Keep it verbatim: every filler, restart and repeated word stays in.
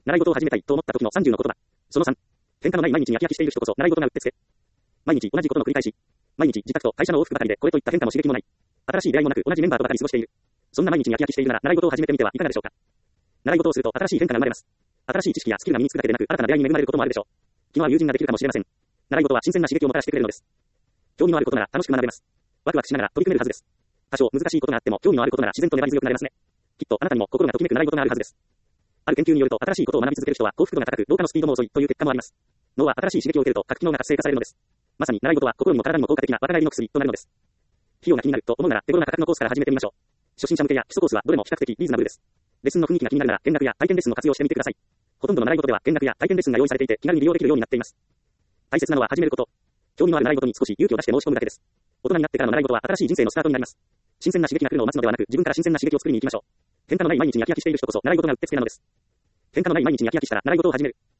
習い事を始めたいと思った時のさんじゅうの言葉。そのさん。変化のない毎日に飽き飽きしている人こそ習い事がうってつけ。毎日同じことの繰り返し。毎日自宅と会社の往復ばかりでこれといった変化も刺激もない。新しい出会いもなく同じメンバーとばかり過ごしている。そんな毎日に飽き飽きしているなら習い事を始めてみてはいかがでしょうか。習い事をすると新しい変化が生まれます。新しい知識やスキルが身につくだけでなく新たな出会いに恵まれることもあるでしょう。気の合う友人ができるかもしれません。習い事は新鮮な刺激をもたらしてくれるのです。興味のあることなら楽しく学べます。ワクワクしながら取り組めるはずです。多少難しいことがあっても興味のあることなら自然と粘り強くなれますね。きっとあなたにも心がときめく習い事があるはずです。ある研究によると新しいことを学び続ける人は幸福度が高く老化のスピードも遅いという結果もあります。脳は新しい刺激を受けると各機能が活性化されるのです。まさに習い事は心にも体にも効果的な若返りの薬となるのです。費用が気になると思うなら手頃な価格のコースから始めてみましょう。初心者向けや基礎コースはどれも比較的リーズナブルです。レッスンの雰囲気が気になるなら見学や体験レッスンを活用してみてください。ほとんどの習い事では見学や体験レッスンが用意されていて気軽に利用できるようになっています。大切なのは始めること。興味のある習い事に少し勇気を出して申し込むだけです。大人になってからの習い事は新しい人生のスタートになります。新鮮な刺激が来るのを待つのではなく自分から新鮮な刺激を作りに行きましょう。変化のない毎日に飽き飽きしている人こそ習い事がうってつけなのです。変化のない毎日に飽き飽きしたら習い事を始める。